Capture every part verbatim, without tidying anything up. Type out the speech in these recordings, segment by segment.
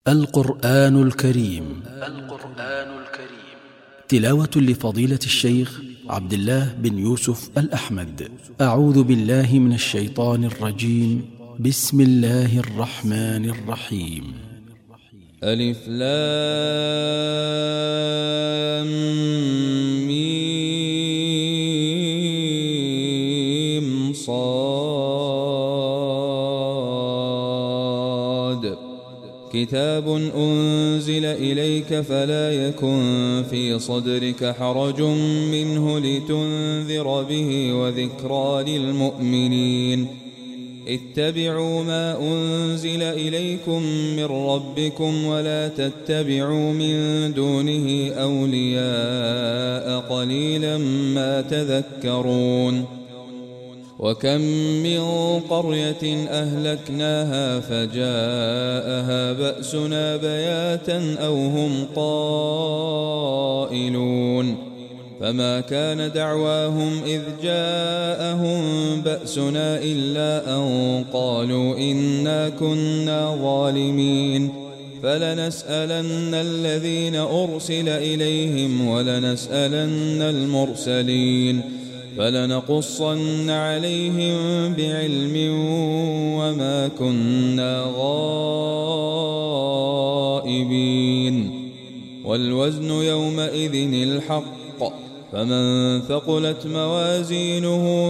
القرآن الكريم القرآن الكريم تلاوة لفضيلة الشيخ عبد الله بن يوسف الأحمد. أعوذ بالله من الشيطان الرجيم. بسم الله الرحمن الرحيم. ألف لام ميم صاد. كتاب أنزل إليك فلا يكن في صدرك حرج منه لتنذر به وذكرى للمؤمنين. اتبعوا ما أنزل إليكم من ربكم ولا تتبعوا من دونه أولياء قليلا ما تذكرون. وكم من قرية أهلكناها فجاءها بأسنا بياتا أو هم قائلون. فما كان دعواهم إذ جاءهم بأسنا إلا أن قالوا إنا كنا ظالمين. فلنسألن الذين أرسل إليهم ولنسألن المرسلين. فلنقصن عليهم بعلم وما كنا غائبين. والوزن يومئذ الحق. فمن ثقلت موازينه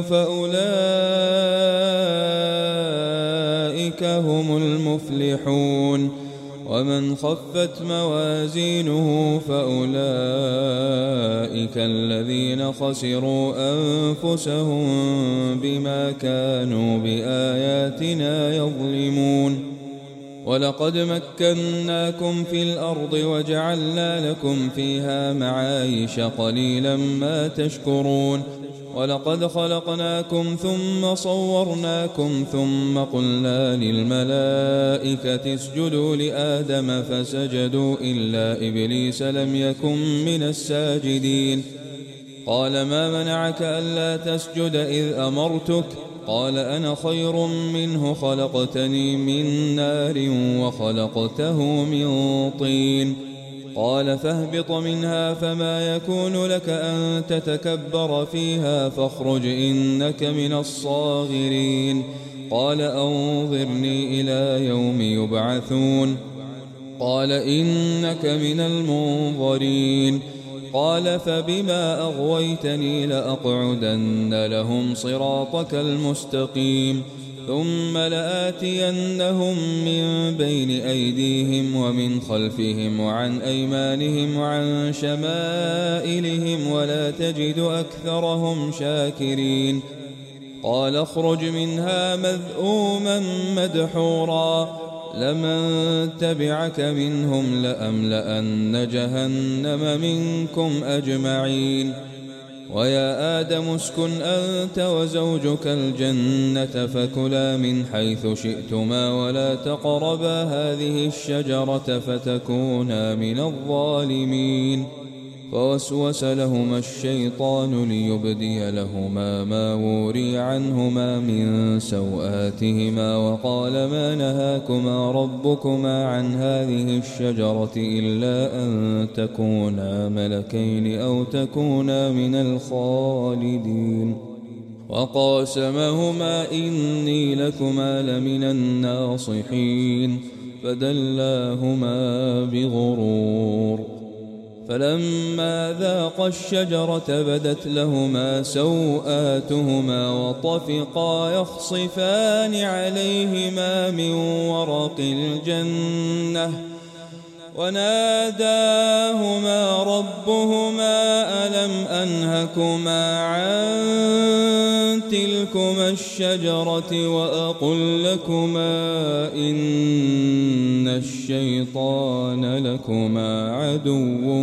فأولئك هم المفلحون. ومن خفت موازينه فأولئك الذين خسروا أنفسهم بما كانوا بآياتنا يظلمون. ولقد مكناكم في الأرض وجعلنا لكم فيها معايش قليلا ما تشكرون. ولقد خلقناكم ثم صورناكم ثم قلنا للملائكة اسجدوا لآدم فسجدوا إلا إبليس لم يكن من الساجدين. قال ما منعك ألا تسجد إذ أمرتك؟ قال أنا خير منه خلقتني من نار وخلقته من طين. قال فاهبط منها فما يكون لك أن تتكبر فيها فاخرج إنك من الصاغرين. قال أنظرني إلى يوم يبعثون. قال إنك من المنظرين. قال فبما أغويتني لأقعدن لهم صراطك المستقيم ثم لآتينهم من بين أيديهم ومن خلفهم وعن أيمانهم وعن شمائلهم ولا تجد أكثرهم شاكرين. قال اخرج منها مذءوما مدحورا لمن تبعك منهم لأملأن جهنم منكم أجمعين. ويا آدم اسكن أنت وزوجك الجنة فكلا من حيث شئتما ولا تقربا هذه الشجرة فتكونا من الظالمين. فوسوس لهما الشيطان ليبدي لهما ما وري عنهما من سوآتهما وقال ما نهاكما ربكما عن هذه الشجرة إلا أن تكونا ملكين أو تكونا من الخالدين. وقاسمهما إني لكما لمن الناصحين فدلاهما بغرور. فلما ذاقا الشجرة بدت لهما سوآتهما وطفقا يخصفان عليهما من ورق الجنة وناداهما ربهما ألم أنهكما عن تلكما الشجرة وأقل لكما إن الشيطان لكما عدو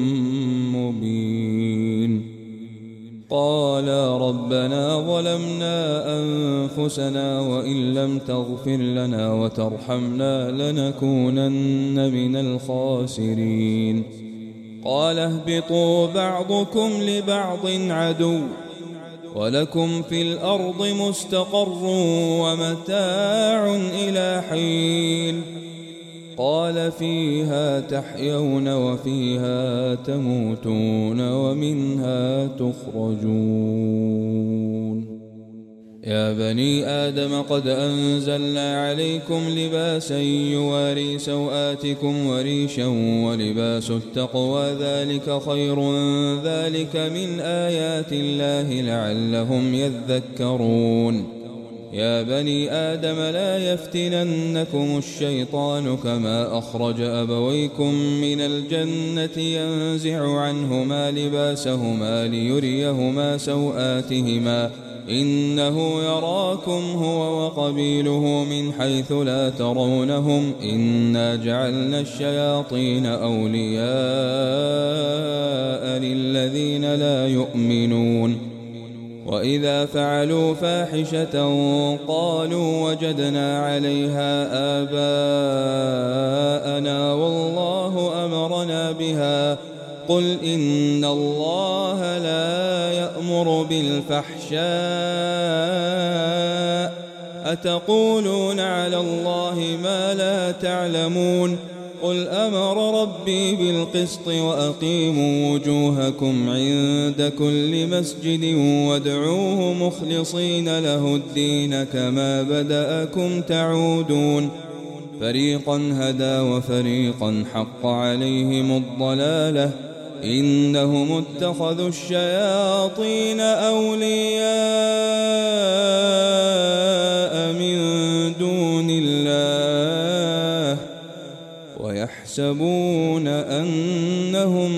مبين. قالا ربنا ظلمنا أنفسنا وإن لم تغفر لنا وترحمنا لنكونن من الخاسرين. قال اهبطوا بعضكم لبعض عدو ولكم في الأرض مستقر ومتاع إلى حين. قال فيها تحيون وفيها تموتون ومنها تخرجون. يا بني آدم قد أنزلنا عليكم لباسا يواري سوآتكم وريشا ولباس التقوى ذلك خير ذلك من آيات الله لعلهم يذكرون. يا بني آدم لا يفتننكم الشيطان كما أخرج أبويكم من الجنة ينزع عنهما لباسهما ليريهما سوآتهما إنه يراكم هو وقبيله من حيث لا ترونهم إنا جعلنا الشياطين أولياء للذين لا يؤمنون. وإذا فعلوا فاحشة قالوا وجدنا عليها آباءنا والله أمرنا بها قل إن الله لا يأمر بالفحشاء أتقولون على الله ما لا تعلمون قل أمر ربي بالقسط وأقيموا وجوهكم عند كل مسجد وادعوه مخلصين له الدين كما بدأكم تعودون. فريقا هدى وفريقا حق عليهم الضلالة إنهم اتخذوا الشياطين أولياء من دون الله ويحسبون أنهم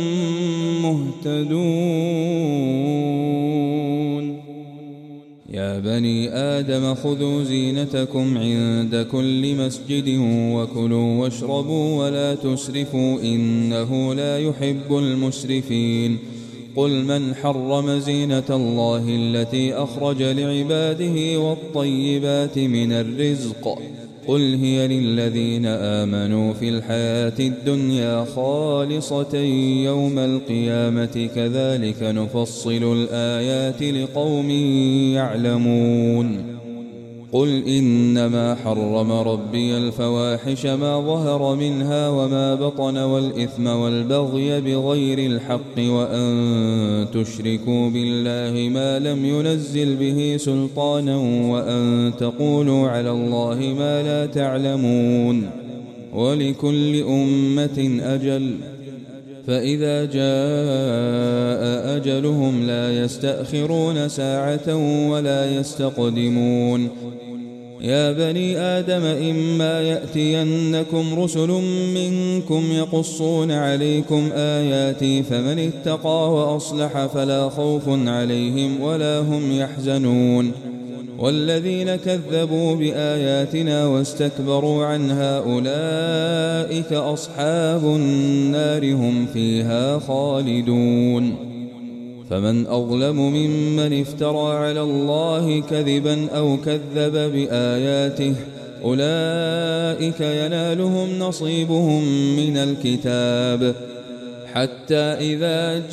مهتدون. يا بني آدم خذوا زينتكم عند كل مسجد وكلوا واشربوا ولا تسرفوا إنه لا يحب المسرفين. قل من حرم زينة الله التي أخرج لعباده والطيبات من الرزق قل هي للذين آمنوا في الحياة الدنيا خالصة يوم القيامة كذلك نفصل الآيات لقوم يعلمون. قل إنما حرم ربي الفواحش ما ظهر منها وما بطن والإثم والبغي بغير الحق وأن تشركوا بالله ما لم ينزل به سلطانا وأن تقولوا على الله ما لا تعلمون. ولكل أمة أجل فإذا جاء أجلهم لا يستأخرون ساعة ولا يستقدمون. يا بني آدم إما يأتينكم رسل منكم يقصون عليكم آياتي فمن اتقى وأصلح فلا خوف عليهم ولا هم يحزنون. والذين كذبوا بآياتنا واستكبروا عنها أولئك أصحاب النار هم فيها خالدون. فمن أظلم ممن افترى على الله كذبا أو كذب بآياته أولئك ينالهم نصيبهم من الكتاب حتى إذا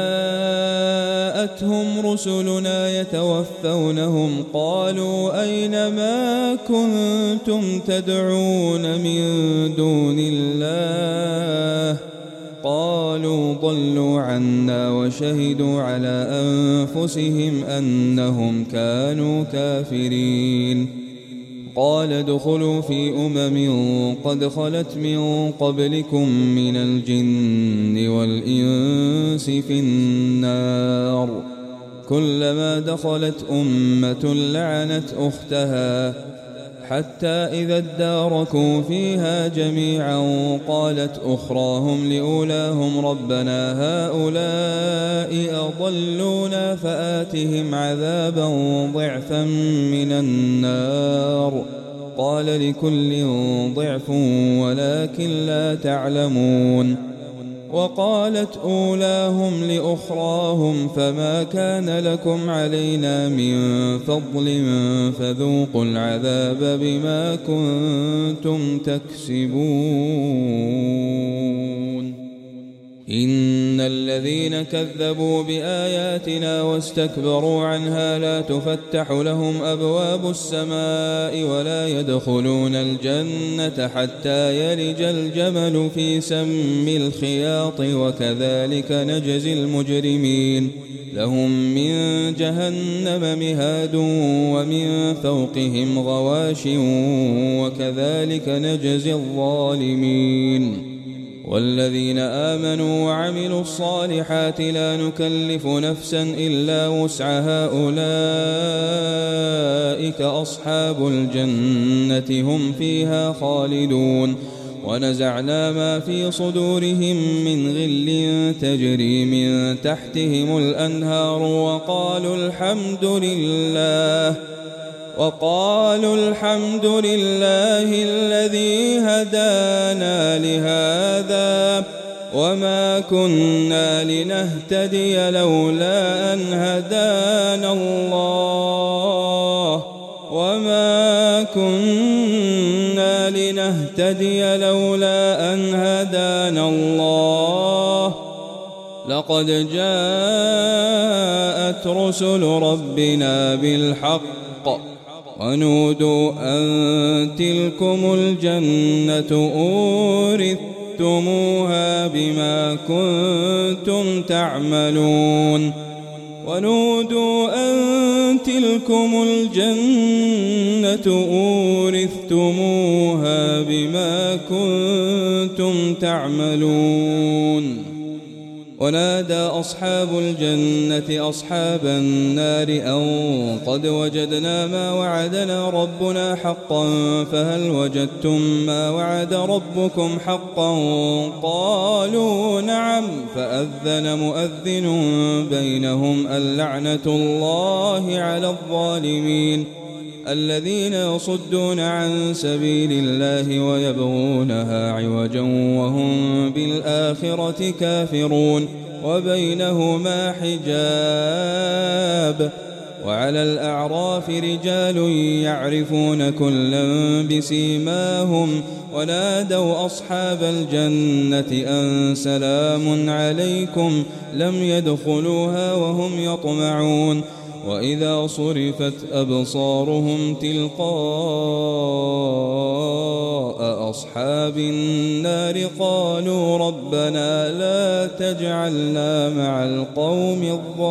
جاءتهم رسلنا يتوفونهم قالوا أين ما كنتم تدعون من دون الله قالوا ضلوا عنا وشهدوا على أنفسهم أنهم كانوا كافرين. قال ادخلوا في أمم قد خلت من قبلكم من الجن والإنس في النار كلما دخلت أمة لعنت أختها حتى إذا اداركوا فيها جميعا قالت أخراهم لأولاهم ربنا هؤلاء أضلونا فآتهم عذابا ضعفا من النار قال لكل ضعف ولكن لا تعلمون. وقالت أولاهم لأخراهم فما كان لكم علينا من فضل فذوقوا العذاب بما كنتم تكسبون. إن الذين الذين كذبوا بآياتنا واستكبروا عنها لا تفتح لهم أبواب السماء ولا يدخلون الجنة حتى يلج الجمل في سم الخياط وكذلك نجزي المجرمين لهم من جهنم مهاد ومن فوقهم غواش وكذلك نجزي الظالمين والذين آمنوا وعملوا الصالحات لا نكلف نفسا إلا وسعها أولئك أصحاب الجنة هم فيها خالدون ونزعنا ما في صدورهم من غل تجري من تحتهم الأنهار وقالوا الحمد لله وقالوا الحمد لله الذي هدانا لهذا وما كنا لنهتدي لولا أن هدانا الله وما كنا لنهتدي لولا أن هدانا الله لقد جاءت رسل ربنا بالحق ونودوا أن تلكم الجنة أورثتموها بما كنتم تعملون ونودوا أن تلكم الجنة أورثتموها بما كنتم تعملون ونادى أصحاب الجنة أصحاب النار أن قد وجدنا ما وعدنا ربنا حقا فهل وجدتم ما وعد ربكم حقا قالوا نعم فأذن مؤذن بينهم اللعنة الله على الظالمين الذين يصدون عن سبيل الله ويبغونها عوجا وهم بالآخرة كافرون وبينهما حجاب وعلى الأعراف رجال يعرفون كلا بسيماهم ونادوا أصحاب الجنة أن سلام عليكم لم يدخلوها وهم يطمعون وإذا صرفت أبصارهم تلقاء أصحاب النار قالوا ربنا لا تجعلنا مع القوم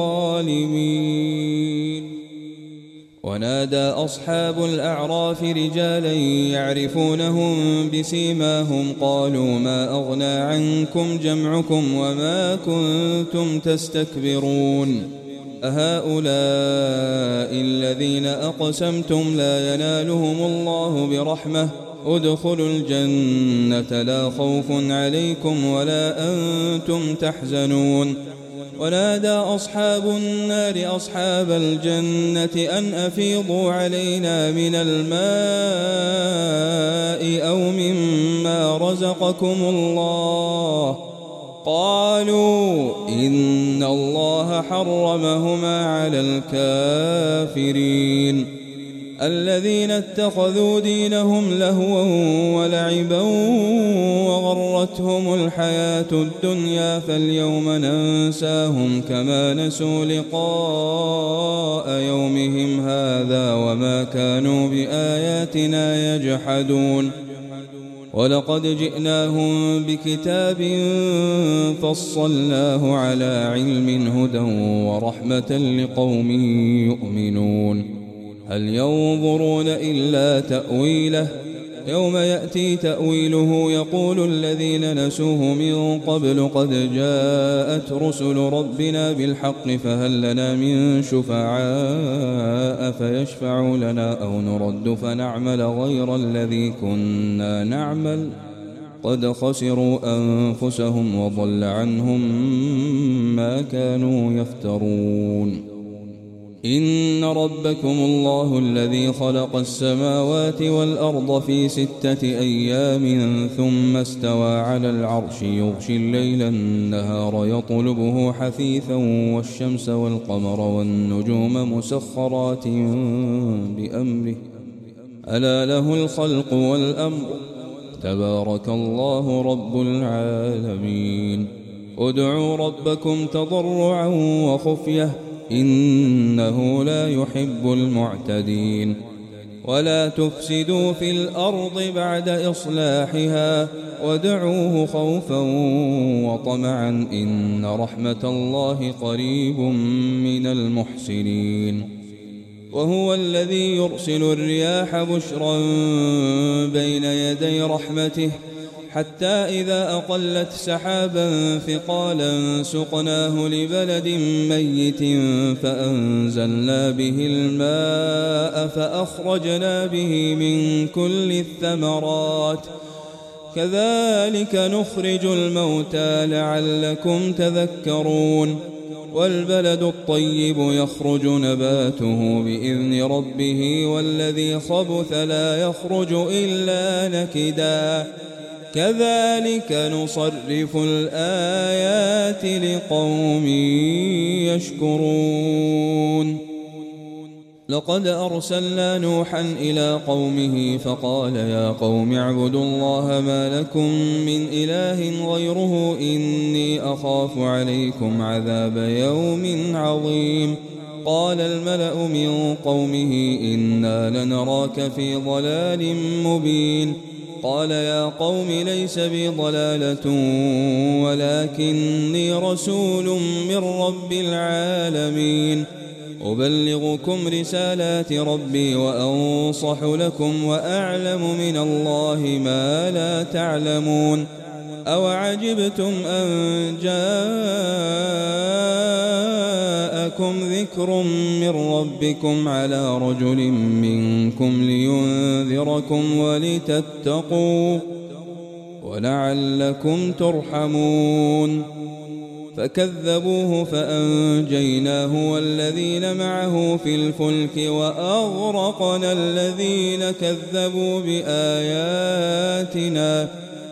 الظالمين ونادى أصحاب الأعراف رجالا يعرفونهم بسيماهم قالوا ما أغنى عنكم جمعكم وما كنتم تستكبرون أهؤلاء الذين أقسمتم لا ينالهم الله برحمة ادخلوا الجنة لا خوف عليكم ولا أنتم تحزنون ونادى أصحاب النار أصحاب الجنة أن أفيضوا علينا من الماء أو مما رزقكم الله قالوا إن الله حرمهما على الكافرين الذين اتخذوا دينهم لهوا ولعبا وغرتهم الحياة الدنيا فاليوم ننساهم كما نسوا لقاء يومهم هذا وما كانوا بآياتنا يجحدون ولقد جئناهم بكتاب فصلناه على علم هدى ورحمة لقوم يؤمنون هل ينظرون إلا تأويله يوم يأتي تأويله يقول الذين نسوه من قبل قد جاءت رسل ربنا بالحق فهل لنا من شفعاء فيشفعوا لنا أو نرد فنعمل غير الذي كنا نعمل قد خسروا أنفسهم وضل عنهم ما كانوا يفترون إن ربكم الله الذي خلق السماوات والأرض في ستة أيام ثم استوى على العرش يغشي الليل النهار يطلبه حثيثا والشمس والقمر والنجوم مسخرات بأمره ألا له الخلق والأمر تبارك الله رب العالمين ادعوا ربكم تضرعا وخفية إنه لا يحب المعتدين ولا تفسدوا في الأرض بعد إصلاحها وادعوه خوفا وطمعا إن رحمة الله قريب من المحسنين وهو الذي يرسل الرياح بشرا بين يدي رحمته حتى إذا أقلت سحابا ثقالا سقناه لبلد ميت فأنزلنا به الماء فأخرجنا به من كل الثمرات كذلك نخرج الموتى لعلكم تذكرون والبلد الطيب يخرج نباته بإذن ربه والذي خبث لا يخرج إلا نكدا كذلك نصرف الآيات لقوم يشكرون لقد أرسلنا نوحا إلى قومه فقال يا قوم اعبدوا الله ما لكم من إله غيره إني أخاف عليكم عذاب يوم عظيم قال الملأ من قومه إنا لنراك في ضلال مبين قال يا قوم ليس بي ضلالة ولكني رسول من رب العالمين أبلغكم رسالات ربي وأنصح لكم وأعلم من الله ما لا تعلمون أوعجبتم أن جاءكم ذكر من ربكم على رجل منكم لينذركم ولتتقوا ولعلكم ترحمون فكذبوه فأنجيناه والذين معه في الفلك وأغرقنا الذين كذبوا بآياتنا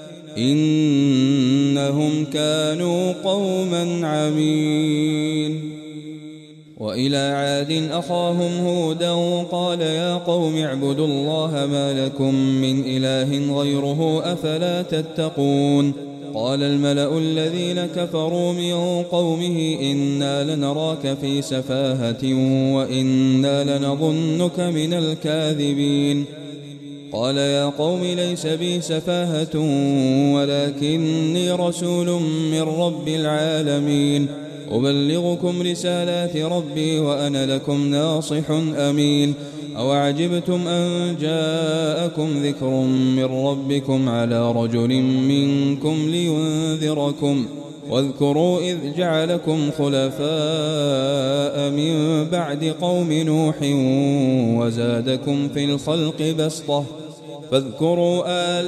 إنهم كانوا قوما عمين وإلى عاد أخاهم هودا قال يا قوم اعبدوا الله ما لكم من إله غيره أفلا تتقون قال الملأ الذين كفروا من قومه إنا لنراك في سفاهة وإنا لنظنك من الكاذبين قال يا قوم ليس بي سفاهة ولكني رسول من رب العالمين أبلغكم رسالات ربي وأنا لكم ناصح أمين أوعجبتم أن جاءكم ذكر من ربكم على رجل منكم لينذركم واذكروا إذ جعلكم خلفاء من بعد قوم نوح وزادكم في الخلق بسطة فاذكروا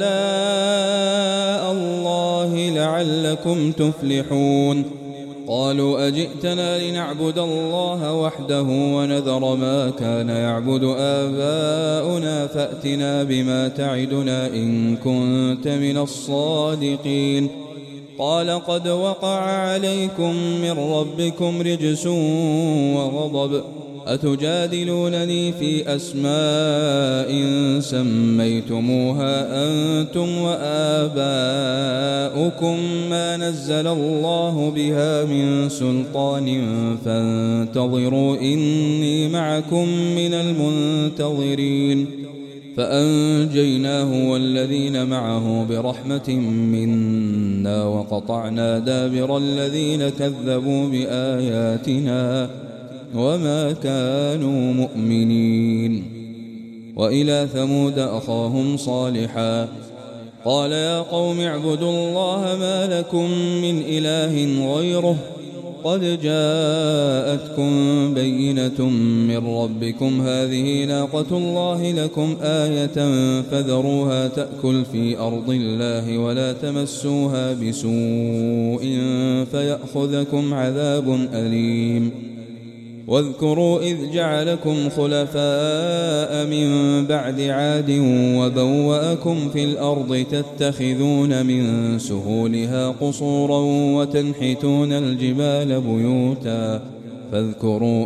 آلاء الله لعلكم تفلحون قالوا أجئتنا لنعبد الله وحده ونذر ما كان يعبد آباؤنا فأتنا بما تعدنا إن كنت من الصادقين قال قد وقع عليكم من ربكم رجس وغضب أتجادلونني في أسماء سميتموها أنتم وآباؤكم ما نزل الله بها من سلطان فانتظروا إني معكم من المنتظرين فأنجيناه والذين معه برحمة منا وقطعنا دابر الذين كذبوا بآياتنا وما كانوا مؤمنين وإلى ثمود أخاهم صالحا قال يا قوم اعبدوا الله ما لكم من إله غيره قد جاءتكم بينة من ربكم هذه ناقة الله لكم آية فذروها تأكل في أرض الله ولا تمسوها بسوء فيأخذكم عذاب أليم واذكروا إذ جعلكم خلفاء من بعد عاد وبوأكم في الأرض تتخذون من سهولها قصورا وتنحتون الجبال بيوتا فاذكروا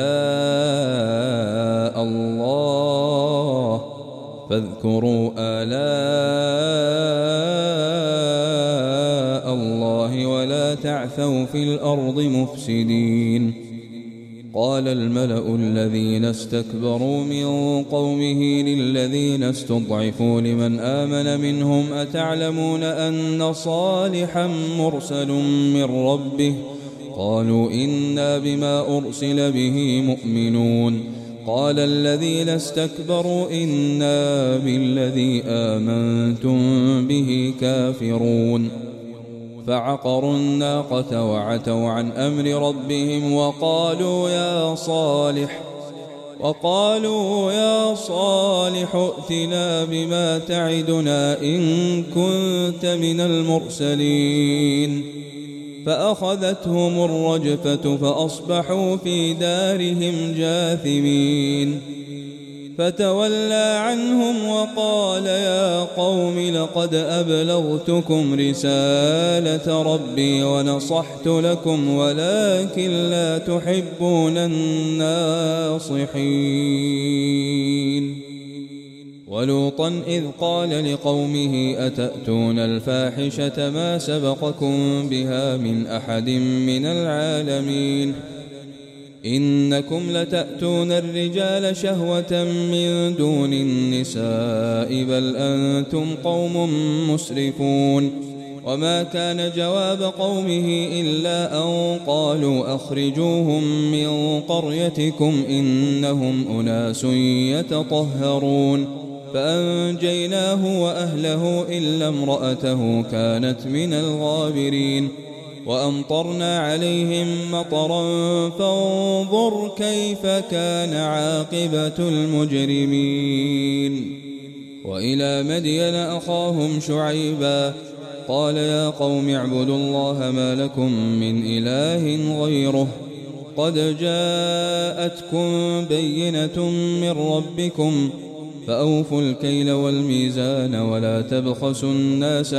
آلاء الله فاذكروا آلاء الله ولا ولا تعثوا في الأرض مفسدين. قال الملأ الذين استكبروا من قومه للذين استضعفوا لمن آمن منهم أتعلمون أن صالحا مرسل من ربه؟ قالوا إنا بما أرسل به مؤمنون. قال الذين استكبروا إنا بالذي آمنتم به كافرون. فعقروا الناقة وعتوا عن أمر ربهم وقالوا يا صالح وقالوا يا صالح ائتنا بما تعدنا إن كنت من المرسلين. فأخذتهم الرجفة فأصبحوا في دارهم جاثمين. فتولى عنهم وقال يا قوم لقد أبلغتكم رسالة ربي ونصحت لكم ولكن لا تحبون الناصحين. ولوطا إذ قال لقومه أتأتون الفاحشة ما سبقكم بها من أحد من العالمين إنكم لتأتون الرجال شهوة من دون النساء بل أنتم قوم مسرفون. وما كان جواب قومه إلا أن قالوا أخرجوهم من قريتكم إنهم أناس يتطهرون. فأنجيناه وأهله إلا امرأته كانت من الغابرين. وأمطرنا عليهم مطرا فانظر كيف كان عاقبة المجرمين. وإلى مدين أخاهم شعيبا قال يا قوم اعبدوا الله ما لكم من إله غيره قد جاءتكم بينة من ربكم فأوفوا الكيل والميزان ولا تبخسوا الناس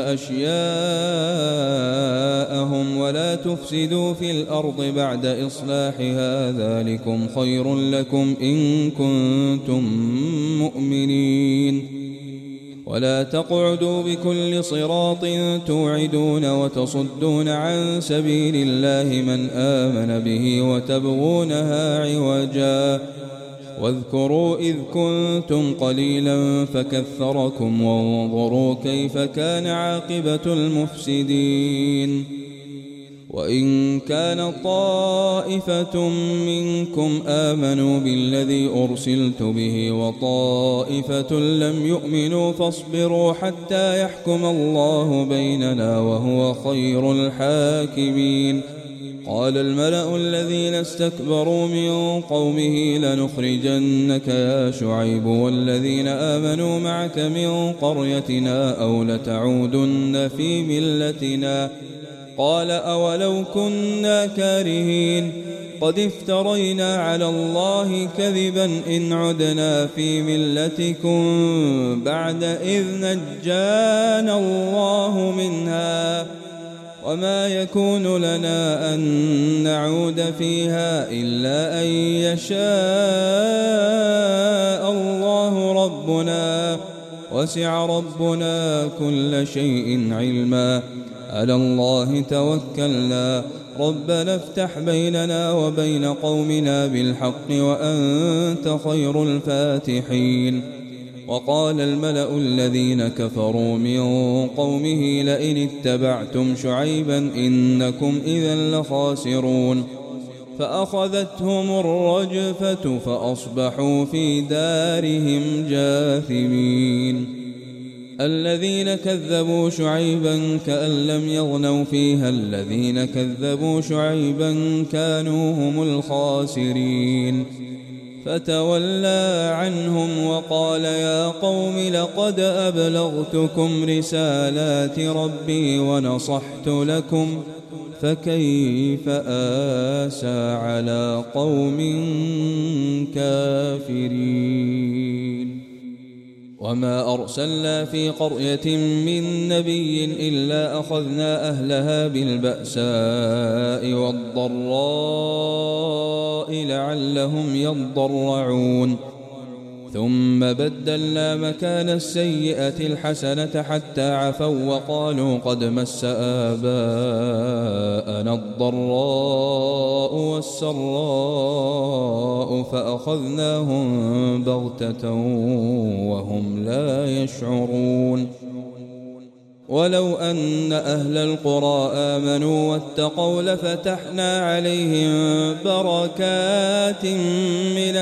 أشياءهم ولا تفسدوا في الأرض بعد إصلاحها ذلكم خير لكم إن كنتم مؤمنين. ولا تقعدوا بكل صراط توعدون وتصدون عن سبيل الله من آمن به وتبغونها عوجا واذكروا إذ كنتم قليلا فكثركم وانظروا كيف كان عاقبة المفسدين. وإن كان طائفة منكم آمنوا بالذي أرسلت به وطائفة لم يؤمنوا فاصبروا حتى يحكم الله بيننا وهو خير الحاكمين. قال الملأ الذين استكبروا من قومه لنخرجنك يا شعيب والذين آمنوا معك من قريتنا أو لتعودن في ملتنا. قال أولو كنا كارهين قد افترينا على الله كذبا إن عدنا في ملتكم بعد إذ نجانا الله منها وما يكون لنا أن نعود فيها إلا أن يشاء الله ربنا وسع ربنا كل شيء علما على الله توكلنا ربنا افتح بيننا وبين قومنا بالحق وأنت خير الفاتحين. وقال الملأ الذين كفروا من قومه لئن اتبعتم شعيبا إنكم إذا لخاسرون. فأخذتهم الرجفة فأصبحوا في دارهم جاثمين. الذين كذبوا شعيبا كأن لم يغنوا فيها الذين كذبوا شعيبا كانوا هم الخاسرين. فتولى عنهم وقال يا قوم لقد أبلغتكم رسالات ربي ونصحت لكم فكيف آسى على قوم كافرين. وما أرسلنا في قرية من نبي إلا أخذنا أهلها بالبأساء والضراء لعلهم يضرعون. ثم بدلنا مكان السيئة الحسنة حتى عفوا وقالوا قد مس آباءنا الضراء والسراء فأخذناهم بغتة وهم لا يشعرون. ولو أن أهل القرى آمنوا واتقوا لفتحنا عليهم بركات من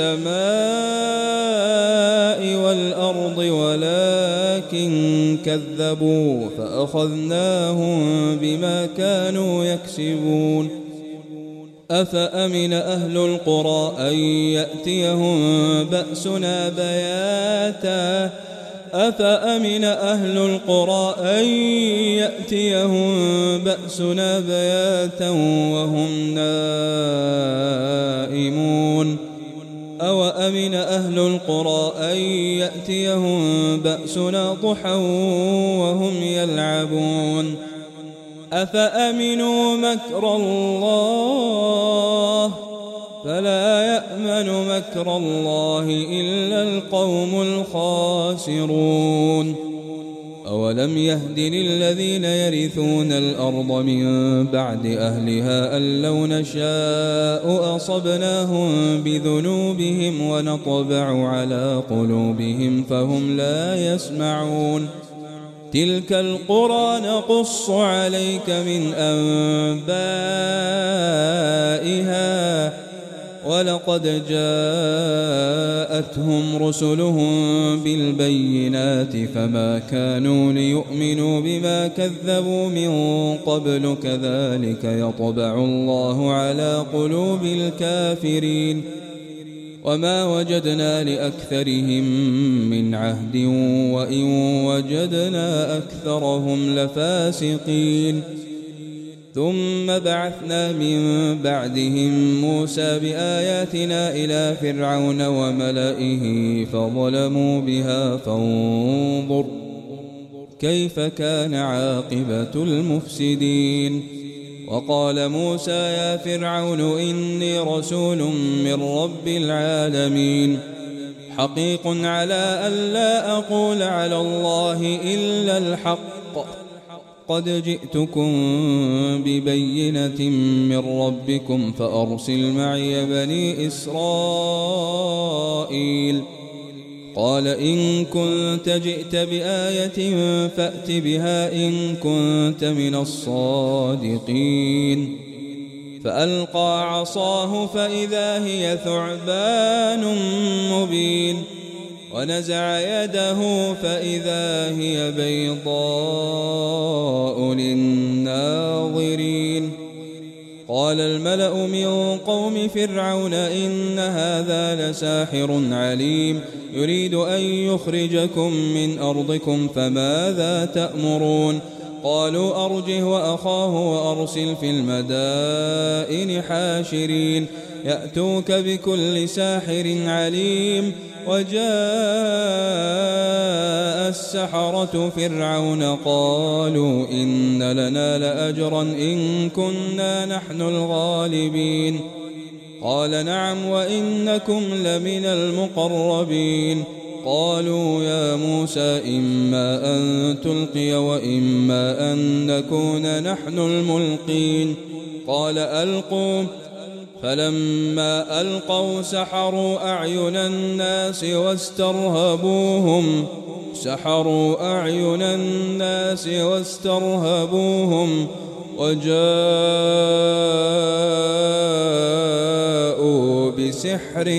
السماء والأرض ولكن كذبوا فأخذناهم بما كانوا يكسبون. أفأمن أهل القرى أن يأتيهم بأسنا بياتا أفأمن أهل القرى أن يأتيهم بأسنا بياتا وهم نائمون أوأمن أهل القرى أن يأتيهم بأسنا ضحى وهم يلعبون أفأمنوا مكر الله فلا يأمن مكر الله إلا القوم الخاسرون. أولم يهد للذين يرثون الأرض من بعد أهلها أن لو نشاء أصبناهم بذنوبهم ونطبع على قلوبهم فهم لا يسمعون. تلك القرى نقص عليك من أنبائها ولقد جاءتهم رسلهم بالبينات فما كانوا ليؤمنوا بما كذبوا من قبل كذلك يطبع الله على قلوب الكافرين. وما وجدنا لأكثرهم من عهد وإن وجدنا أكثرهم لفاسقين. ثم بعثنا من بعدهم موسى بآياتنا إلى فرعون وملئه فظلموا بها فانظر كيف كان عاقبة المفسدين. وقال موسى يا فرعون إني رسول من رب العالمين حقيق على ألا أقول على الله إلا الحق قد جئتكم ببينة من ربكم فأرسل معي بني إسرائيل. قال إن كنت جئت بآية فأت بها إن كنت من الصادقين. فألقى عصاه فإذا هي ثعبان مبين ونزع يده فإذا هي بيضاء للناظرين. قال الملأ من قوم فرعون إن هذا لساحر عليم يريد أن يخرجكم من أرضكم فماذا تأمرون. قالوا أرجه وأخاه وأرسل في المدائن حاشرين يأتوك بكل ساحر عليم. وجاء السحرة فرعون قالوا إن لنا لأجرا إن كنا نحن الغالبين. قال نعم وإنكم لمن المقربين. قالوا يا موسى إما أن تلقي وإما أن نكون نحن الملقين. قال ألقوا. فلما ألقوا سحروا أعين الناس واسترهبوهم سحروا أعين الناس واسترهبوهم وجاءوا بسحر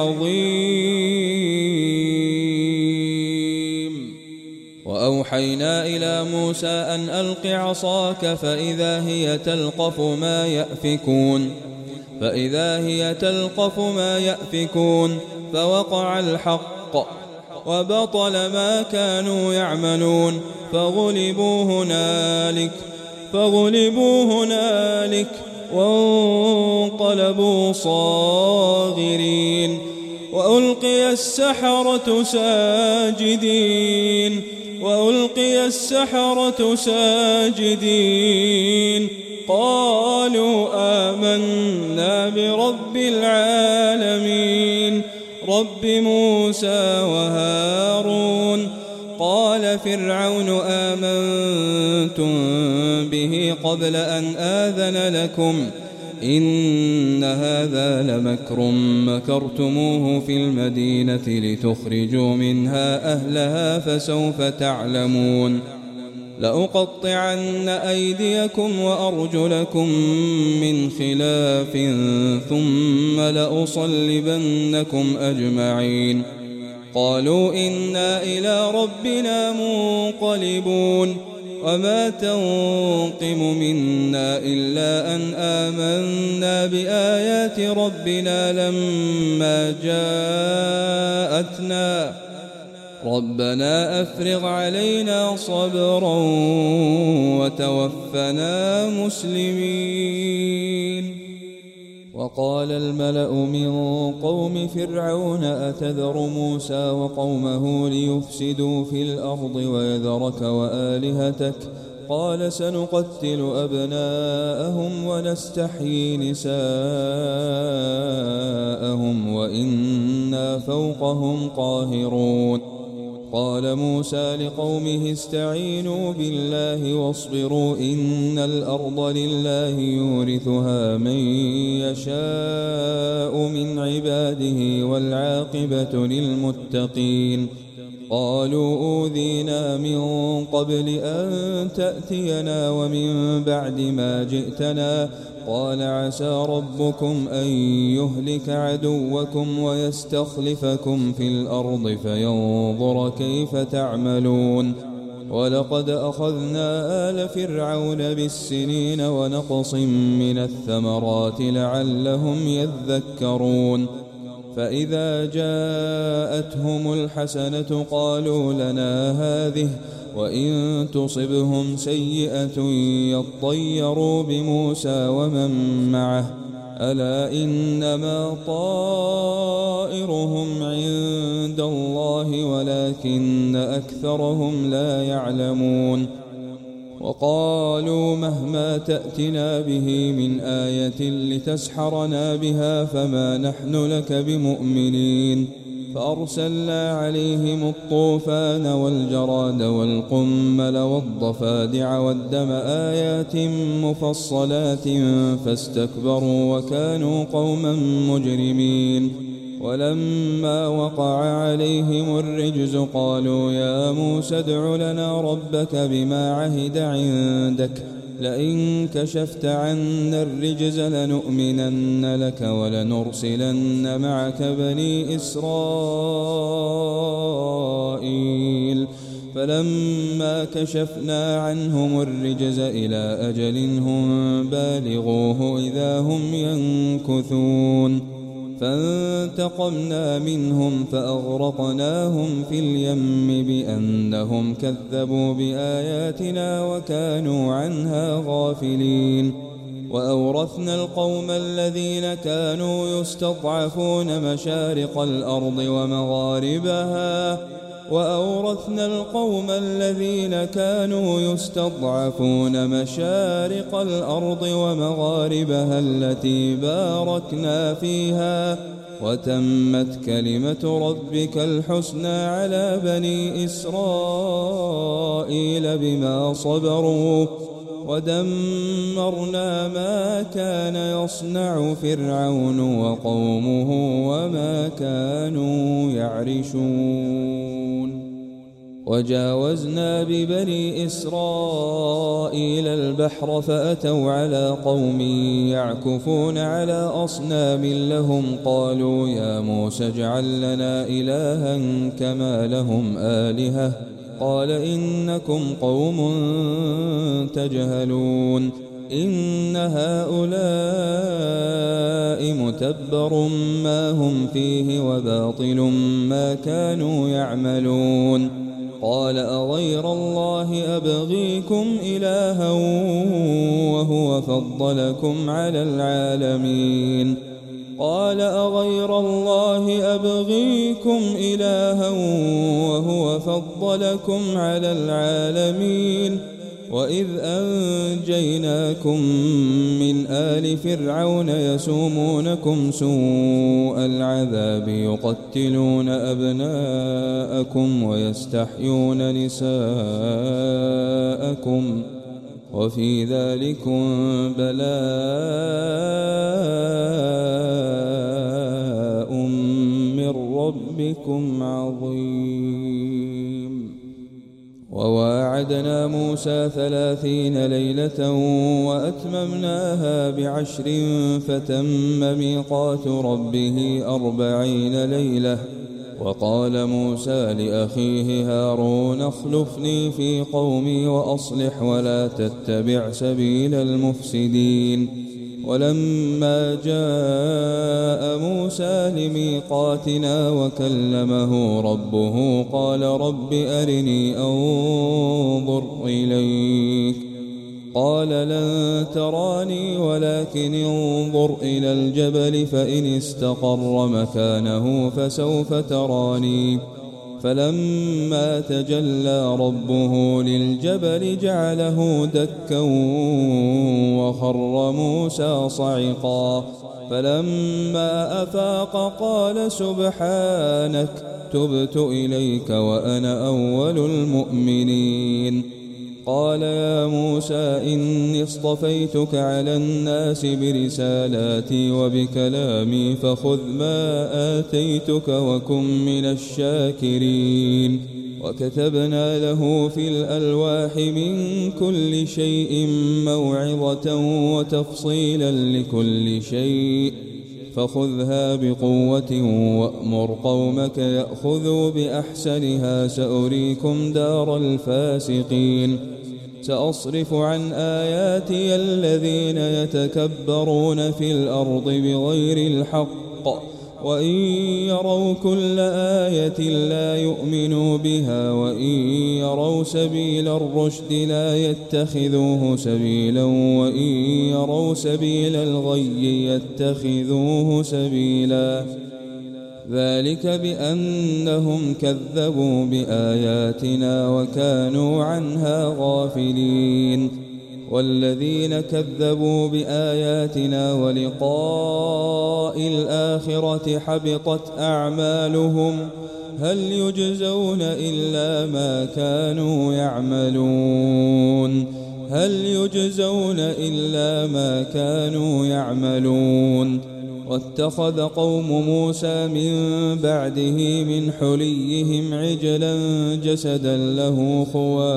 عظيم. وأوحينا إلى موسى أن ألق عصاك فإذا هي تلقف ما يأفكون فإذا هي تلقف ما يأفكون فوقع الحق وبطل ما كانوا يعملون فغلبوا هنالك فغلبوا هنالك وانقلبوا صاغرين. وألقي السحرة ساجدين وألقي السحرة ساجدين قالوا آمنا برب العالمين رب موسى وهارون. قال فرعون آمنتم به قبل أن آذن لكم إن هذا لمكر مكرتموه في المدينة لتخرجوا منها أهلها فسوف تعلمون. لأقطعن أيديكم وأرجلكم من خلاف ثم لأصلبنكم أجمعين. قالوا إنا إلى ربنا منقلبون. وما تنقم منا إلا أن آمنا بآيات ربنا لما جاءتنا ربنا أفرغ علينا صبرا وتوفنا مسلمين. وقال الملأ من قوم فرعون أتذر موسى وقومه ليفسدوا في الأرض ويذرك وآلهتك قال سنقتل أبناءهم ونستحيي نساءهم وإنا فوقهم قاهرون. قال موسى لقومه استعينوا بالله واصبروا إن الأرض لله يورثها من يشاء من عباده والعاقبة للمتقين. قالوا أوذينا من قبل أن تأتينا ومن بعد ما جئتنا قال عسى ربكم أن يهلك عدوكم ويستخلفكم في الأرض فينظر كيف تعملون. ولقد أخذنا آل فرعون بالسنين ونقص من الثمرات لعلهم يذكرون. فإذا جاءتهم الحسنة قالوا لنا هذه وإن تصبهم سيئة يطيروا بموسى ومن معه ألا إنما طائرهم عند الله ولكن أكثرهم لا يعلمون. وقالوا مهما تأتنا به من آية لتسحرنا بها فما نحن لك بمؤمنين. فأرسلنا عليهم الطوفان والجراد والقمل والضفادع والدم آيات مفصلات فاستكبروا وكانوا قوما مجرمين. ولما وقع عليهم الرجز قالوا يا موسى ادع لنا ربك بما عهد عندك لئن كشفت عنا الرجز لنؤمنن لك ولنرسلن معك بني إسرائيل. فلما كشفنا عنهم الرجز إلى أجل هم بالغوه إذا هم ينكثون. فانتقمنا منهم فأغرقناهم في اليم بأنهم كذبوا بآياتنا وكانوا عنها غافلين. وأورثنا القوم الذين كانوا يستضعفون مشارق الأرض ومغاربها وأورثنا القوم الذين كانوا يستضعفون مشارق الأرض ومغاربها التي باركنا فيها وتمت كلمة ربك الحسنى على بني إسرائيل بما صبروا ودمرنا ما كان يصنع فرعون وقومه وما كانوا يعرشون. وجاوزنا ببني إسرائيل البحر فأتوا على قوم يعكفون على أصنام لهم قالوا يا موسى اجعل لنا إلها كما لهم آلهة قال إنكم قوم تجهلون. إن هؤلاء متبر ما هم فيه وباطل ما كانوا يعملون. قال أغير الله أبغيكم إلها وهو فضلكم على العالمين. قال أغير الله أبغيكم إلها وهو فضلكم على العالمين وإذ أنجيناكم من آل فرعون يسومونكم سوء العذاب يقتلون أبناءكم ويستحيون نساءكم وفي ذلكم بلاء من ربكم عظيم. وواعدنا موسى ثلاثين ليلة وأتممناها بعشر فتم ميقات ربه أربعين ليلة. وقال موسى لأخيه هارون اخلفني في قومي وأصلح ولا تتبع سبيل المفسدين. ولما جاء موسى لميقاتنا وكلمه ربه قال رب أرني أنظر إليك قال لن تراني ولكن انظر إلى الجبل فإن استقر مكانه فسوف تراني. فلما تجلى ربه للجبل جعله دكا وخر موسى صعقا. فلما أفاق قال سبحانك تبت إليك وأنا أول المؤمنين. قال يا موسى إني اصطفيتك على الناس برسالاتي وبكلامي فخذ ما آتيتك وكن من الشاكرين. وكتبنا له في الألواح من كل شيء موعظة وتفصيلا لكل شيء فخذها بقوة وأمر قومك يأخذوا بأحسنها سأريكم دار الفاسقين. سأصرف عن آياتي الذين يتكبرون في الأرض بغير الحق وإن يروا كل آية لا يؤمنوا بها وإن يروا سبيل الرشد لا يتخذوه سبيلا وإن يروا سبيل الغي يتخذوه سبيلا. ذلك بأنهم كذبوا بآياتنا وكانوا عنها غافلين. والذين كذبوا بآياتنا ولقاء الآخرة حبطت أعمالهم هل يجزون إلا ما كانوا يعملون هل يجزون إلا ما كانوا يعملون. واتخذ قوم موسى من بعده من حليهم عجلا جسدا له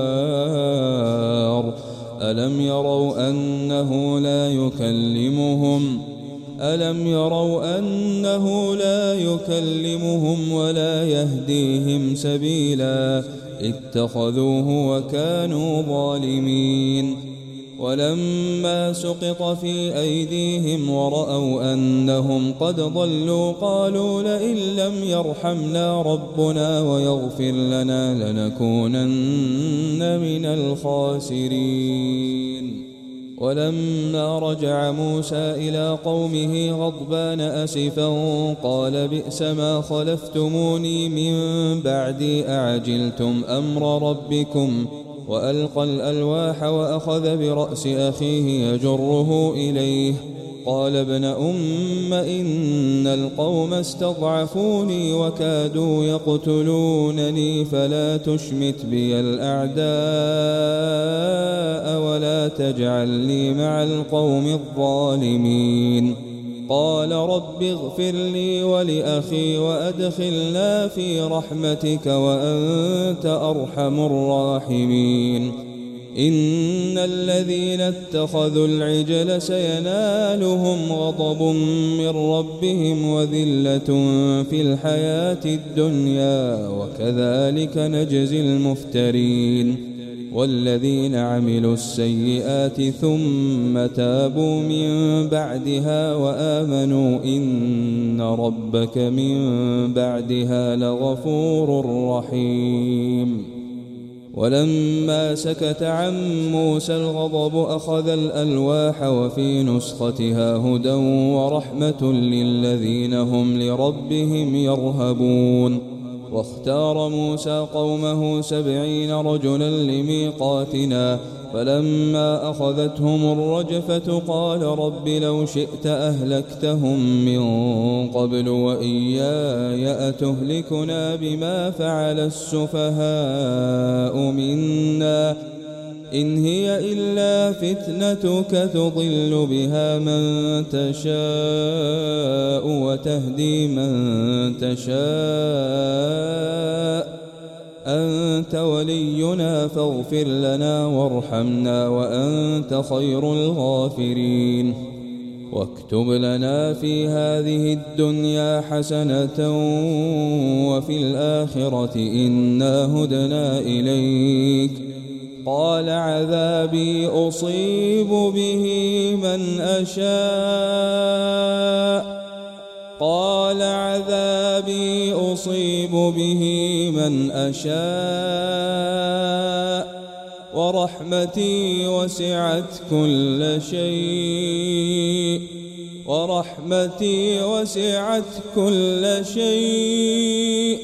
خوار ألم يروا أنه لا يكلمهم ألم يروا أنه لا يكلمهم ولا يهديهم سبيلا اتخذوه وكانوا ظالمين. ولما سقط في أيديهم ورأوا أنهم قد ضلوا قالوا لئن لم يرحمنا ربنا ويغفر لنا لنكونن من الخاسرين. ولما رجع موسى إلى قومه غضبان أسفا قال بئس ما خلفتموني من بعدي أعجلتم أمر ربكم وألقى الألواح وأخذ برأس أخيه يجره إليه قال ابن أم إن القوم استضعفوني وكادوا يقتلونني فلا تشمت بي الأعداء ولا تجعلني مع القوم الظالمين. قال رب اغفر لي ولأخي وأدخلنا في رحمتك وأنت أرحم الراحمين. إن الذين اتخذوا العجل سينالهم غضب من ربهم وذلة في الحياة الدنيا وكذلك نجزي المفترين. والذين عملوا السيئات ثم تابوا من بعدها وآمنوا إن ربك من بعدها لغفور رحيم. ولما سكت عن موسى الغضب أخذ الألواح وفي نسختها هدى ورحمة للذين هم لربهم يرهبون. واختار موسى قومه سبعين رجلا لميقاتنا فلما أخذتهم الرجفة قال رب لو شئت أهلكتهم من قبل وإياي أتهلكنا بما فعل السفهاء منا إن هي إلا فتنتك تضل بها من تشاء وتهدي من تشاء أنت ولينا فاغفر لنا وارحمنا وأنت خير الغافرين واكتب لنا في هذه الدنيا حسنة وفي الآخرة إنا هدنا إليك قال عذابي أصيب به من أشاء قال عذابي أصيب به من أشاء ورحمتي وسعت كل شيء ورحمتي وسعت كل شيء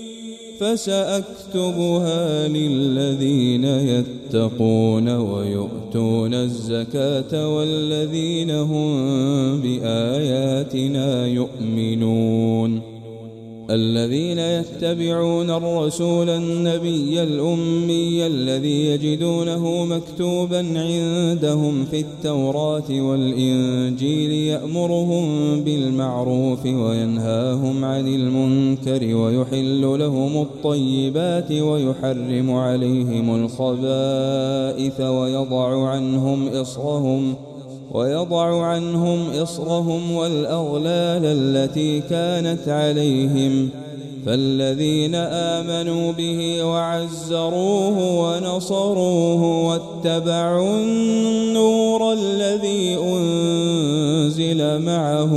فسأكتبها للذين يتقون ويؤتون الزكاة والذين هم بآياتنا يؤمنون الذين يتبعون الرسول النبي الأمي الذي يجدونه مكتوبا عندهم في التوراة والإنجيل يأمرهم بالمعروف وينهاهم عن المنكر ويحل لهم الطيبات ويحرم عليهم الخبائث ويضع عنهم إصرهم ويضع عنهم إصرهم والأغلال التي كانت عليهم فالذين آمنوا به وعزروه ونصروه واتبعوا النور الذي أنزل معه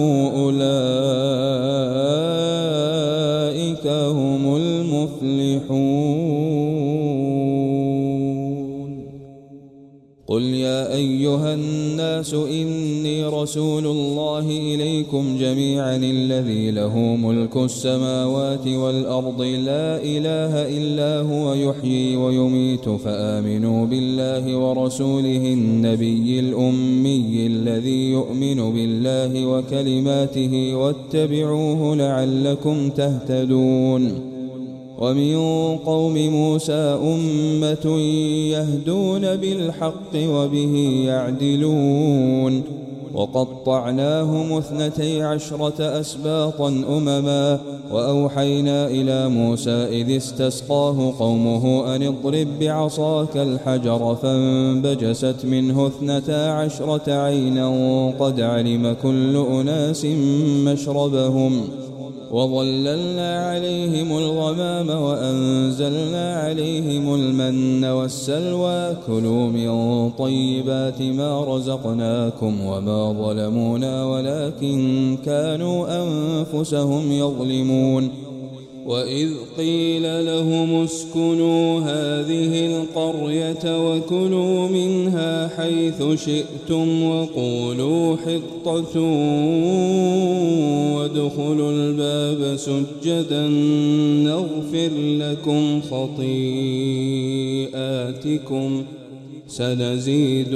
أولئك هم المفلحون قل يا أيها الناس إني رسول الله إليكم جميعا الذي له ملك السماوات والأرض لا إله إلا هو يحيي ويميت فآمنوا بالله ورسوله النبي الأمي الذي يؤمن بالله وكلماته واتبعوه لعلكم تهتدون ومن قوم موسى أمة يهدون بالحق وبه يعدلون وقطعناهم اثنتي عشرة أسباطا أمما وأوحينا إلى موسى إذ استسقاه قومه أن اضرب بعصاك الحجر فانبجست منه اثنتا عشرة عينا قد علم كل أناس مشربهم وظللنا عليهم الغمام وأنزلنا عليهم المن والسلوى كلوا من طيبات ما رزقناكم وما ظلمونا ولكن كانوا أنفسهم يظلمون وإذ قيل لهم اسكنوا هذه القرية وكلوا منها حيث شئتم وقولوا حطة وادخلوا الباب سجدا نغفر لكم خطيئاتكم سنزيد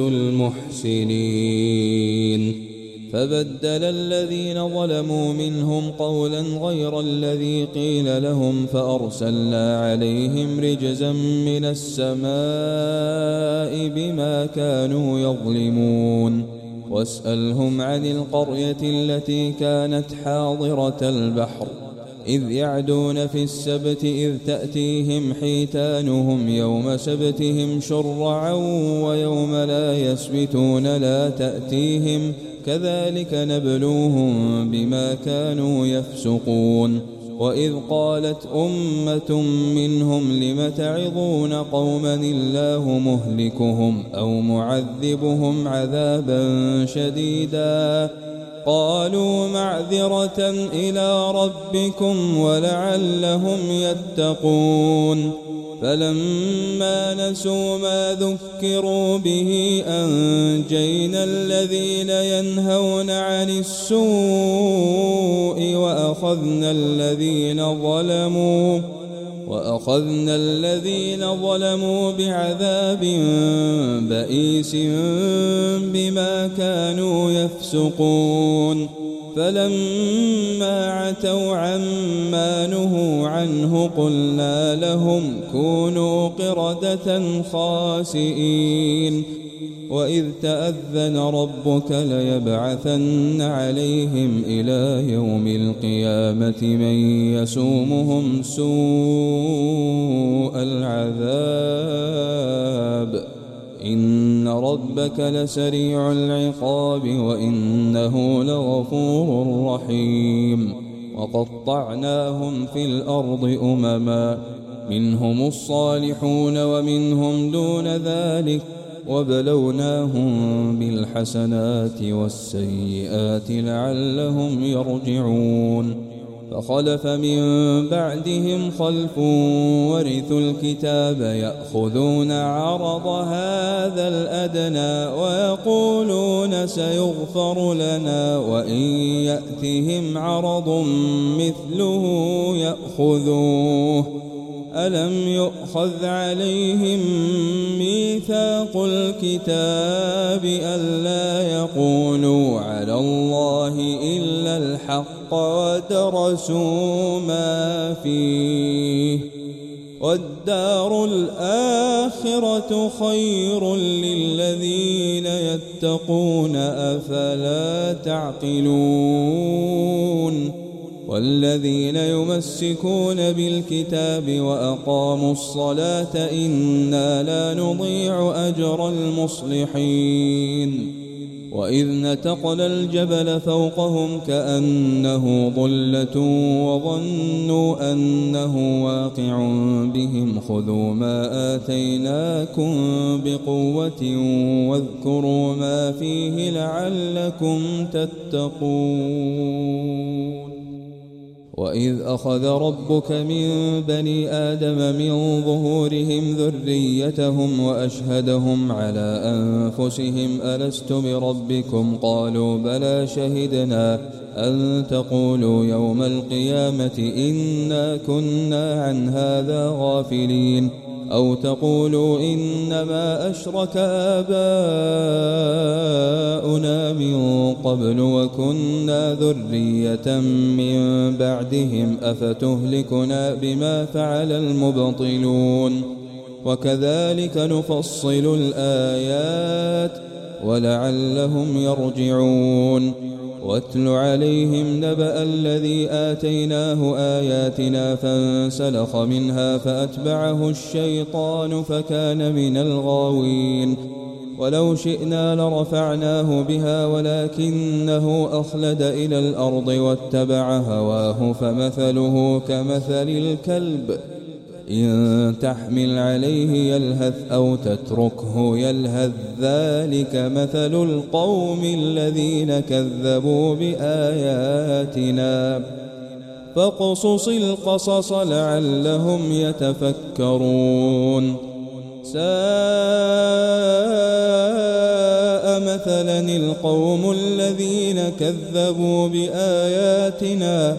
المحسنين فبدل الذين ظلموا منهم قولا غير الذي قيل لهم فأرسلنا عليهم رجزا من السماء بما كانوا يظلمون واسألهم عن القرية التي كانت حاضرة البحر إذ يعدون في السبت إذ تأتيهم حيتانهم يوم سبتهم شرعا ويوم لا يسبتون لا تأتيهم كذلك نبلوهم بما كانوا يفسقون وإذ قالت أمة منهم لم تعظون قوما الله مهلكهم أو معذبهم عذابا شديدا قالوا معذرة إلى ربكم ولعلهم يتقون فلما نسوا ما ذكروا به أنجينا الذين ينهون عن السوء وأخذنا الذين ظلموا وأخذنا الذين ظلموا بعذاب بئيس بما كانوا يفسقون فلما عتوا عما نهوا عنه قلنا لهم كونوا قردة خاسئين وإذ تأذن ربك ليبعثن عليهم إلى يوم القيامة من يسومهم سوء العذاب إن ربك لسريع العقاب وإنه لغفور رحيم وقطعناهم في الأرض أمما منهم الصالحون ومنهم دون ذلك وبلوناهم بالحسنات والسيئات لعلهم يرجعون فخلف من بعدهم خلف ورثوا الكتاب يأخذون عرض هذا الأدنى ويقولون سيغفر لنا وإن يأتهم عرض مثله يأخذوه ألم يؤخذ عليهم ميثاق الكتاب ألا يقولوا على الله إلا الحق ودرسوا ما فيه والدار الآخرة خير للذين يتقون أفلا تعقلون والذين يمسكون بالكتاب وأقاموا الصلاة إنا لا نضيع أجر المصلحين وإذ نتقنا الجبل فوقهم كأنه ظلة وظنوا أنه واقع بهم خذوا ما آتيناكم بقوة واذكروا ما فيه لعلكم تتقون وإذ أخذ ربك من بني آدم من ظهورهم ذريتهم وأشهدهم على أنفسهم ألست بربكم قالوا بلى شهدنا أن تقولوا يوم القيامة إنا كنا عن هذا غافلين أو تقولوا إنما أشرك آباؤنا من قبل وكنا ذرية من بعدهم أفتهلكنا بما فعل المبطلون وكذلك نفصل الآيات ولعلهم يرجعون واتل عليهم نبأ الذي آتيناه آياتنا فانسلخ منها فأتبعه الشيطان فكان من الغاوين ولو شئنا لرفعناه بها ولكنه أخلد إلى الأرض واتبع هواه فمثله كمثل الكلب إن تحمل عليه يلهث أو تتركه يلهث ذلك مثل القوم الذين كذبوا بآياتنا فاقصص القصص لعلهم يتفكرون ساء مثلا القوم الذين كذبوا بآياتنا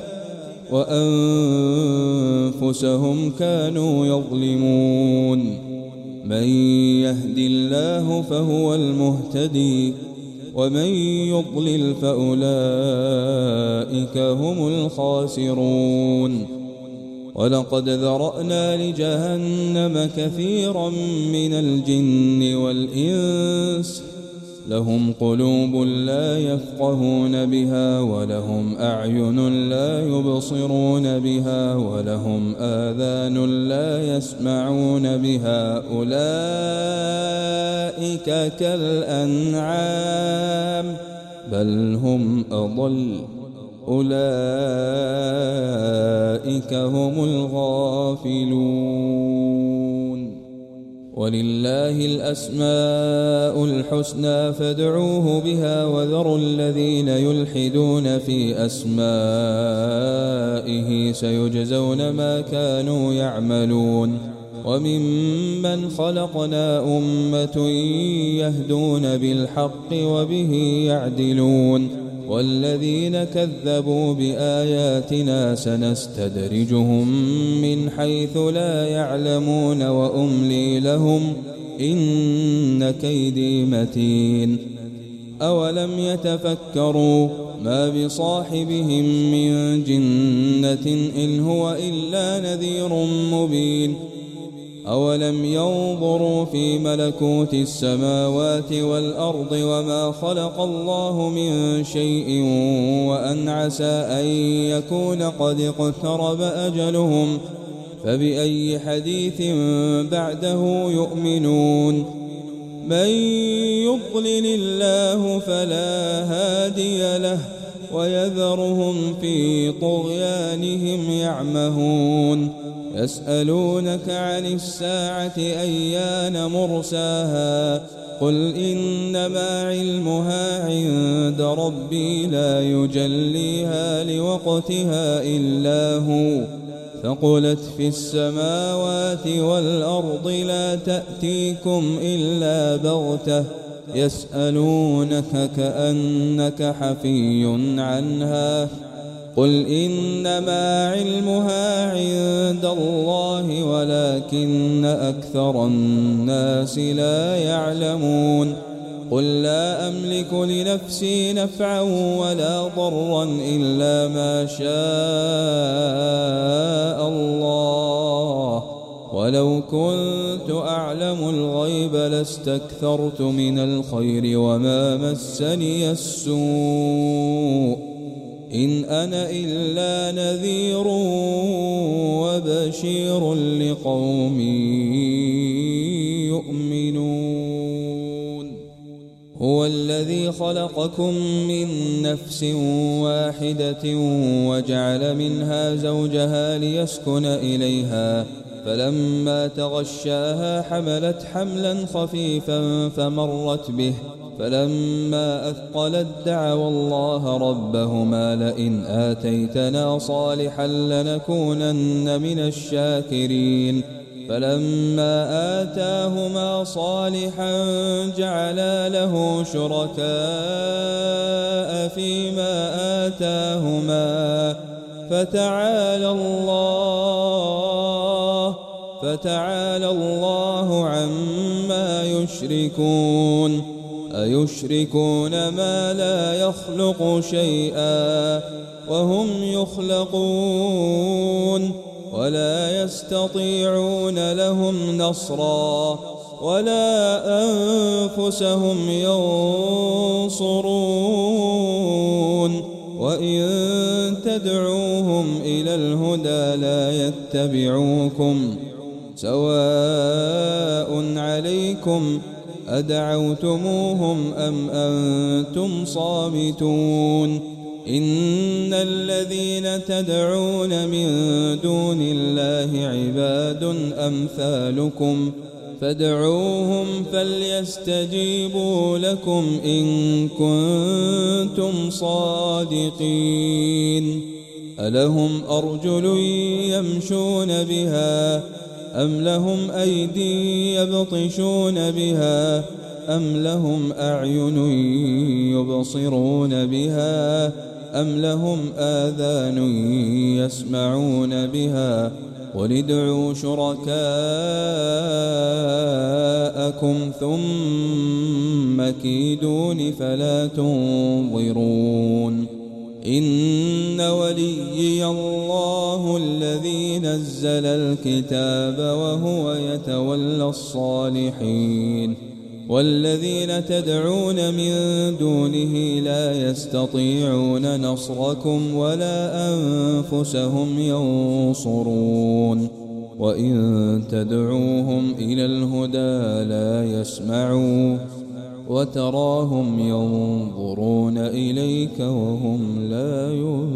وأنفسهم كانوا يظلمون من يهد الله فهو المهتدي ومن يضلل فأولئك هم الخاسرون ولقد ذرأنا لجهنم كثيرا من الجن والإنس لهم قلوب لا يفقهون بها ولهم أعين لا يبصرون بها ولهم آذان لا يسمعون بها أولئك كالأنعام بل هم أضل أولئك هم الغافلون ولله الأسماء الحسنى فادعوه بها وذروا الذين يلحدون في أسمائه سيجزون ما كانوا يعملون وممن خلقنا أمة يهدون بالحق وبه يعدلون والذين كذبوا بآياتنا سنستدرجهم من حيث لا يعلمون وأملي لهم إن كيدي متين. أولم يتفكروا ما بصاحبهم من جنة إن هو إلا نذير مبين. أولم ينظروا في ملكوت السماوات والأرض وما خلق الله من شيء وأن عسى أن يكون قد اقترب أجلهم فبأي حديث بعده يؤمنون. من يضلل الله فلا هادي له ويذرهم في طغيانهم يعمهون. يسألونك عن الساعة أيان مرساها قل إنما علمها عند ربي لا يجليها لوقتها إلا هو ثقلت في السماوات والأرض لا تأتيكم إلا بغتة يسألونك كأنك حفي عنها قل إنما علمها عند الله ولكن أكثر الناس لا يعلمون. قل لا أملك لنفسي نفعا ولا ضرا إلا ما شاء الله ولو كنت أعلم الغيب لاستكثرت من الخير وما مسني السوء إن أنا إلا نذير وبشير لقوم يؤمنون. هو الذي خلقكم من نفس واحدة وجعل منها زوجها ليسكن إليها فلما تغشاها حملت حملا خفيفا فمرت به فلما أثقلت دعوا الله ربهما لئن آتيتنا صالحا لنكونن من الشاكرين فلما آتاهما صالحا جعلا له شركاء فيما آتاهما فتعالى الله فتعالى الله عما يشركون. أيشركون ما لا يخلق شيئا وهم يخلقون ولا يستطيعون لهم نصرا ولا أنفسهم ينصرون. وإن تدعوهم إلى الهدى لا يتبعوكم سواء عليكم أدعوتموهم أم أنتم صامتون. إن الذين تدعون من دون الله عباد أمثالكم فادعوهم فليستجيبوا لكم إن كنتم صادقين. ألهم أرجل يمشون بها أم لهم أيدي يبطشون بها أم لهم أعين يبصرون بها أم لهم آذان يسمعون بها قل ادعوا شركاءكم ثم كيدون فلا تنظرون. إن وليي الله الذي نزل الكتاب وهو يتولى الصالحين والذين تدعون من دونه لا يستطيعون نصركم ولا أنفسهم ينصرون. وإن تدعوهم إلى الهدى لا يسمعوا وتراهم ينظرون إليك وهم لا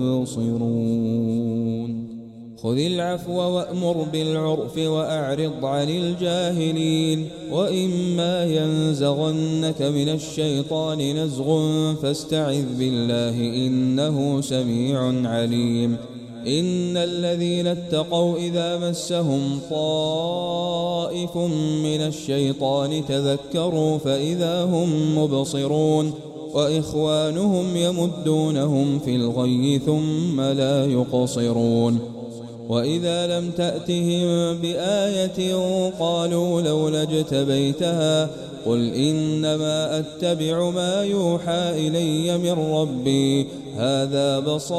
يبصرون. خذ العفو وأمر بالعرف وأعرض عن الجاهلين. وإما ينزغنك من الشيطان نزغ فاستعذ بالله إنه سميع عليم. إن الذين اتقوا إذا مسهم طائف من الشيطان تذكروا فإذا هم مبصرون. وإخوانهم يمدونهم في الغي ثم لا يقصرون وإذا لم تأتهم بآية قالوا لولا اجتبيتها قل إنما أتبع ما يوحى إلي من ربي هذا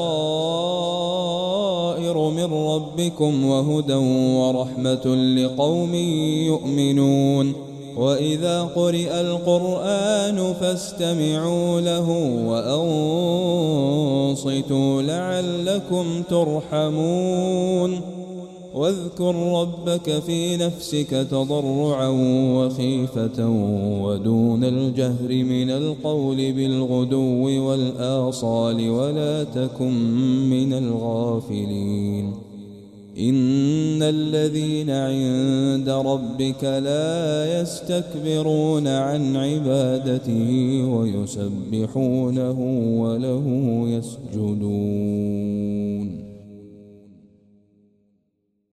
بصائر من ربكم وهدى ورحمة لقوم يؤمنون وإذا قرئ القرآن فاستمعوا له وأنصتوا لعلكم ترحمون واذكر ربك في نفسك تضرعا وخيفة ودون الجهر من القول بالغدو والآصال ولا تكن من الغافلين إن الذين عند ربك لا يستكبرون عن عبادته ويسبحونه وله يسجدون